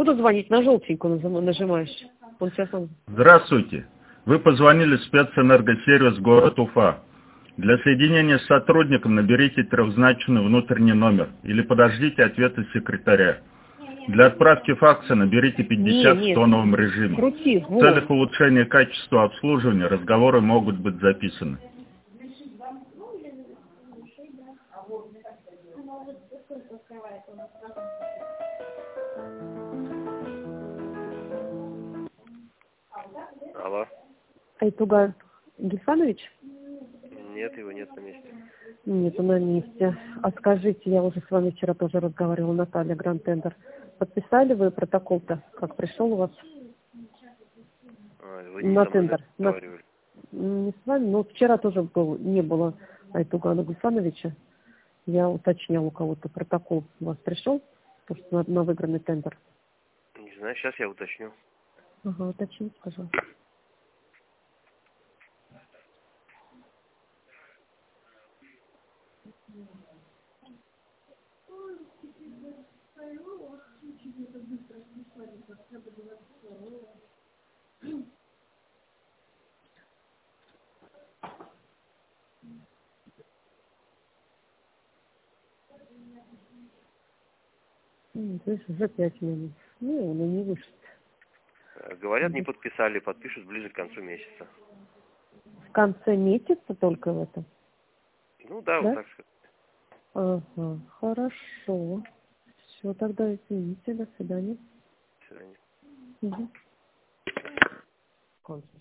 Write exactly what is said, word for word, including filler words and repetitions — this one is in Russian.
Буду звонить, на желтенькую нажимаешь. Он сейчас он... Здравствуйте. Вы позвонили в спецэнергосервис город Уфа. Для соединения с сотрудником наберите трехзначный внутренний номер или подождите ответа секретаря. Для отправки факса наберите пятьдесят Не, в тоновом режиме. Крути, В целях улучшения качества обслуживания разговоры могут быть записаны. Алло. Айтуган Гельфанович? Нет, его нет на месте. Нет, он на месте. А скажите, я уже с вами вчера тоже разговаривала, Наталья, Гранд Тендер. Подписали вы протокол-то, как пришел у вас? А, вы не На со мной тендер. На... разговаривали? Не с вами, но вчера тоже был, не было Айтугана Гельфановича. Я уточняла у кого-то протокол. У вас пришел? Потому что на, на выигранный тендер. Не знаю, сейчас я уточню. Ага, уточните, пожалуйста. То есть уже пять минут. Ну, он и не вышел. Говорят, не подписали, подпишут ближе к концу месяца. В конце месяца только в этом? Ну да, да? вот так сказать. Ага, хорошо. Все, тогда извините, до свидания. До свидания. Угу. Кончилось.